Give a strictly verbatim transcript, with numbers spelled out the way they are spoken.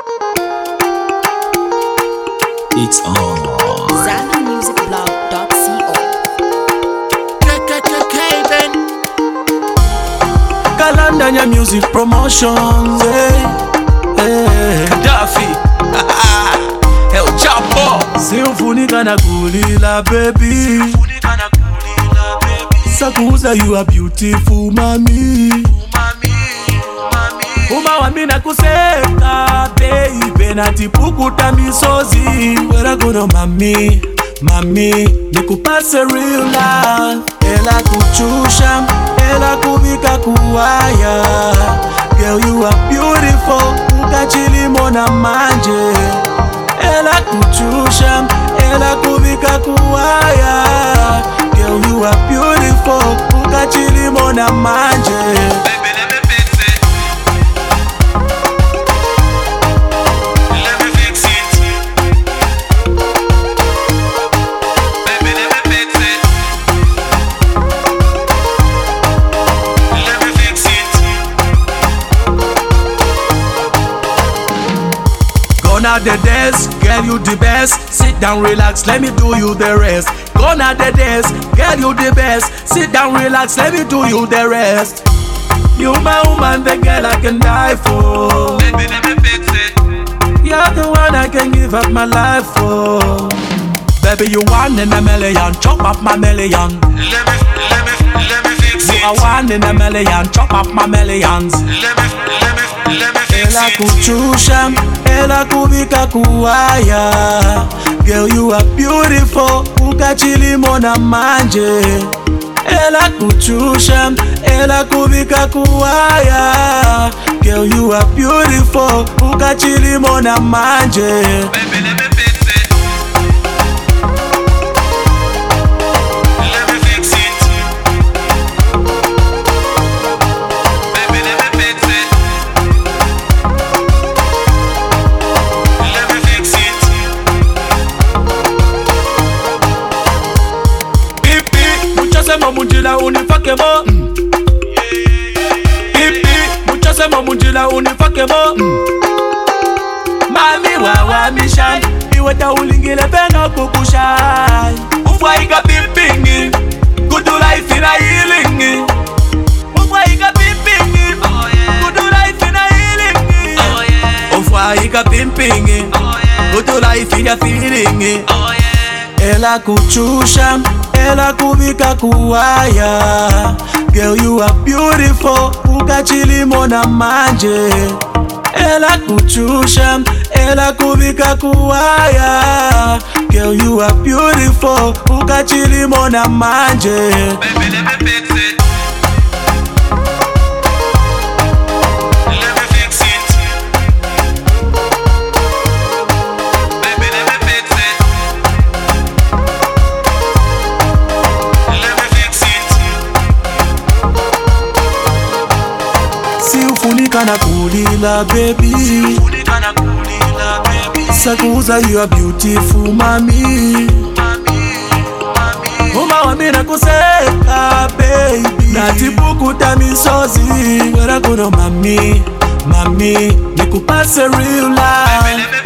It's on. Zambia Music Blog dot co. Kalandanya Music Promotions. Hey, hey. Gaddafi. El Chapo. Simfunika na kulila baby. Sakuza you are beautiful mami. Uma wami na kuseka baby natipukuta misozi. Wera kono mami, mami nikupase real love. Ela kuchusha, ela kubika kuwaya. Girl you are beautiful, ukachili mona manje. Ela kuchusha, ela kubika kuwaya. Girl you are beautiful, ukachili mona manje. Gone are the days, girl you the best. Sit down, relax, let me do you the rest. Gone are the days, girl you the best. Sit down, relax, let me do you the rest. You my woman, the girl I can die for. Baby, let me fix it. You're the one I can give up my life for. Baby, you one in a million, chop up my million. Let me, let me, let me fix it. You are one in a million, chop up my millions. Let me, let me, let me fix Ela it. kuchusha, ela kubika kuwaya. Girl you are beautiful, ukachili mona manje. Ela kuchusha, ela kubika kuwaya. Girl you are beautiful, ukachili mona manje. Baby, let me fix it. Let me fix it. Baby, let me fix it. Let me fix it. Pipi, muchasema munjila unifake mo. Pipi, muchasema munjila unifake mo. Mami wawa mishai, iweta ulingile peno kukushai. Ufwaika pipingi, good life ina healing. Ufwaika pipingi, good life ina healing. Ufwaika pipingi, good life ina feeling. Ela kuchusha, ela kubika kuwaya. Girl you are beautiful, ukachili mona manje. Ela kuchusha, ela kubika kuwaya. Girl you are beautiful, ukachili mona manje. Baby, let me fix it. Let me fix it. Baby, let me fix it. Let me fix it. Si ufunika na kulila baby. Funika na kulila, baby. Sakuza you are beautiful mami. Uma wami na kuseka baby natipukuta misozi. Wera kono mami, mami nikupase real Baby, life. let me